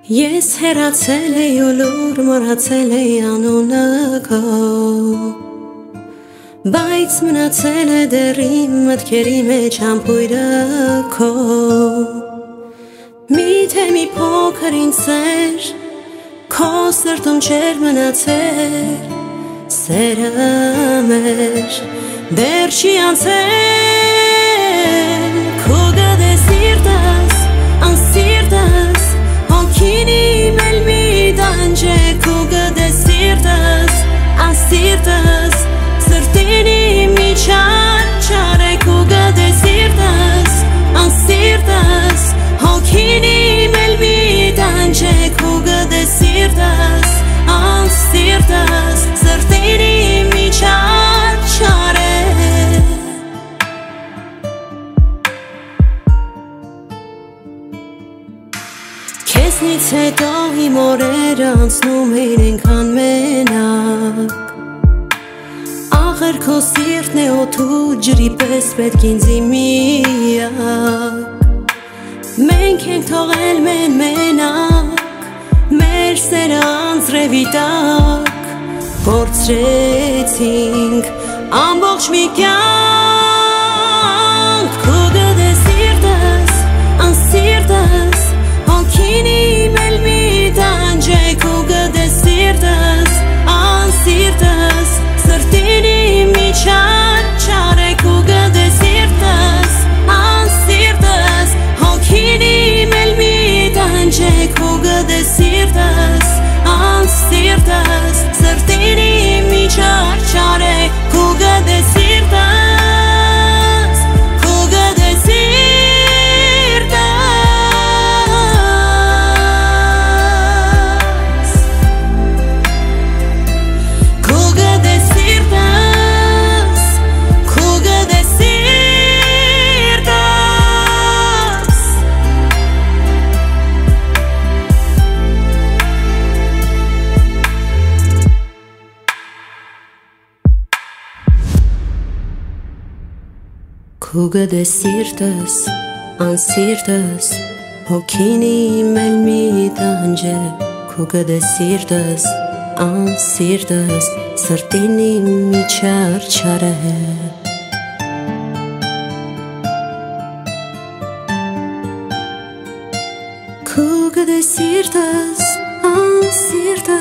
Ես հեռացել էի ու լուր մոռացել էի անունը քո, բայց մնացել է դեռ իմ մտքերի մեջ համբույրը քո։ Միթե մի փոքր ինձ սեր քո սրտում չէր մնացել, սերը մեր դեռ չի անցել, քո գդե սիրտս, անսիրտս հոգին իմ էլ մի տանջ է, քո գդե սիրտս, անսիրտս սրտին իմ մի չար է, քո գդե սիրտս, անսիրտս հոգին իմ էլ մի տանջ է, քո գդե սիրտս, անսիրտս սրտին իմ մի չար է։ Քեզնից հետո իմ օրերը անցնում էին այնքան մենակ, ախր քո սիրտն է օդու ջրի պես պետք ինձ միակ։ Մենք ենք թողել մենակ, մեր սերը անձրևի տակ, կորցրեցինք ամբողջ մի կյանք, քո գդե սիրտս, անսիրտս հոգին իմ էլ մի տանջ է, քո գդե սիրտս, անսիրտս սրտին իմ մի չար է, քո գդե սիրտս, անսիրտս հոգին իմ էլ մի տանջ է, քո գդե սիրտս, անսիրտս սրտին իմ մի չար է, քո գդե սիրտս, քո գդե սիրտս, քո գդե սիրտս, քո գդե սիրտս։ Քո գդե սիրտս, անսիրտս հոգին իմ էլ մի տանջ է, քո գդե սիրտս, անսիրտս սրտին իմ մի չար է։ Քո գդե սիրտս, անսիրտս